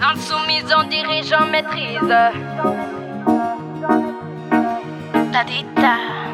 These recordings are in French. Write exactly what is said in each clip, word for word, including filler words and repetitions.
Insoumise, on dirige, on maîtrise. Tadita.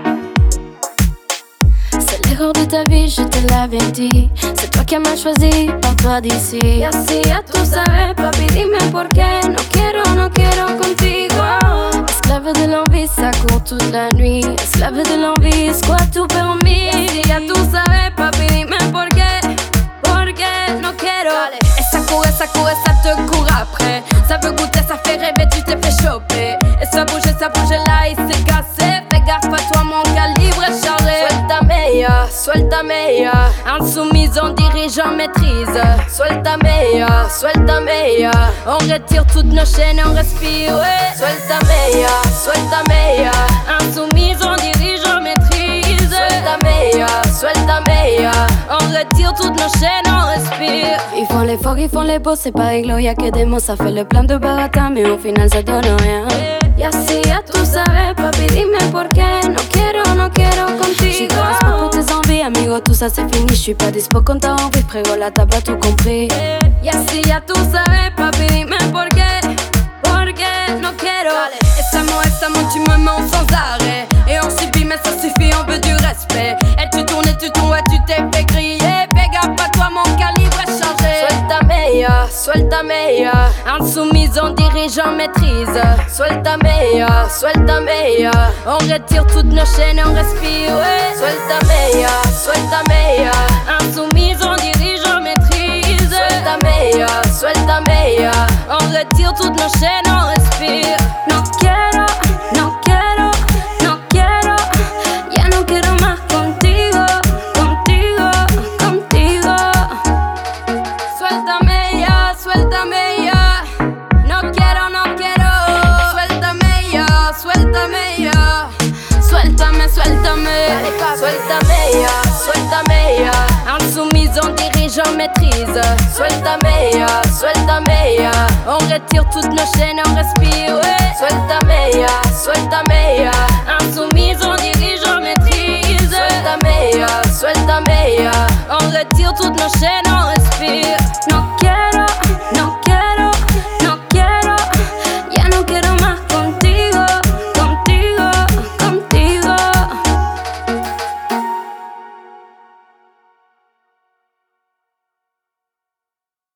C'est l'erreur de ta vie, je te l'avais dit. C'est toi qui m'as choisi, par toi d'ici. Y así ya tú sabes, papi, dime por qué. No quiero, no quiero contigo. Esclave de l'envie, ça court toute la nuit. Esclave de l'envie, c'est quoi tout permis. Y así ya tú sabes, papi, dime por qué. Por qué no quiero. Et ça court, et ça court, et ça te court après. Ça veut goûter, ça fait rêver, tu t'es fait choper. Et ça bouge, et ça bouge, là il s'est cassé. Fais gaffe à toi, mon calibre est chargé. Suelta, suéltame ya. Insoumise, on dirige, on maîtrise. Suéltame ya, suéltame ya. On retire toutes nos chaînes, on respire, ouais. Suéltame ya, suéltame ya. Insoumise, on dirige, on maîtrise. Suéltame ya, suéltame ya. On retire toutes nos chaînes, on respire. Ils font les forts, ils font les beaux, c'est pas réglo, y'a que des mots. Ça fait le plein de baratin, mais au final ça donne rien. Y así ya tú sabes, papi, dime por qué. No quiero, no quiero contigo. J'y commence pas pour tes envies, amigo, tout ça c'est fini. J'suis pas dispo quand t'as envie, frérot, là t'as pas tout compris. Y así ya tú sabes, papi, dime por qué. Por qué no quiero. Estamos, estamos, tu me mens sans arrêt. Et on subit, mais ça suffit, on veut du respect. Et tu tournes, et tu tournes, et tu t'es fait griller. Fais gaffe à toi, mon calibre est chargé. Suéltame ya, suéltame ya. Insoumise, on dirige, on maîtrise. Suéltame ya, suéltame ya. On retire toutes nos chaînes, on respire, ouais. Suéltame ya, suéltame ya. Insoumise, on dirige, on maîtrise. Suéltame ya, suéltame ya. On retire toutes nos chaînes, on respire. No quiero, no quiero, no quiero. Ya no quiero más contigo, contigo, contigo. Suéltame ya, suéltame ya. No quiero, no quiero. Suéltame ya, suéltame ya. Suéltame, suéltame. Suéltame ya, suéltame ya. Insoumise, on dirige, on maîtrise. Suéltame ya, suéltame ya. On retire toutes nos chaînes, on respire, ouais. Suéltame ya, suéltame ya. Insoumise, on dirige, on maîtrise. Suéltame ya, suéltame ya. On retire toutes nos chaînes, on respire. No